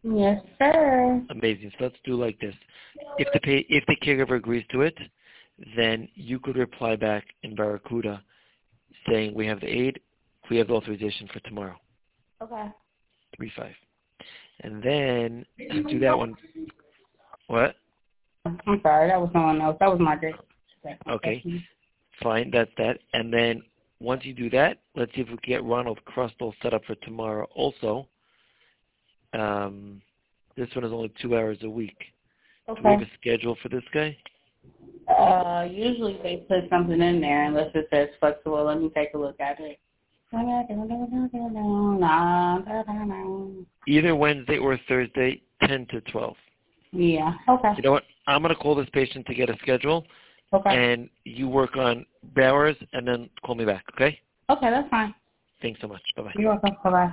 Yes, sir. Amazing. So let's do like this. If the caregiver agrees to it, then you could reply back in Barracuda saying we have the aid, we have the authorization for tomorrow. Okay. 3-5. And then do that one. What? I'm sorry, that was someone else. That was my great. Okay. Fine, that's that. And then once you do that, let's see if we can get Ronald Crustle set up for tomorrow also. This one is only 2 hours a week. Okay. Do we have a schedule for this guy? Usually they put something in there unless it says flexible. Let me take a look at it. Either Wednesday or Thursday, 10 to 12. Yeah, okay. You know what? I'm going to call this patient to get a schedule, Okay. and you work on Bowers, and then call me back, okay? Okay, that's fine. Thanks so much. Bye-bye. You're welcome. Bye-bye.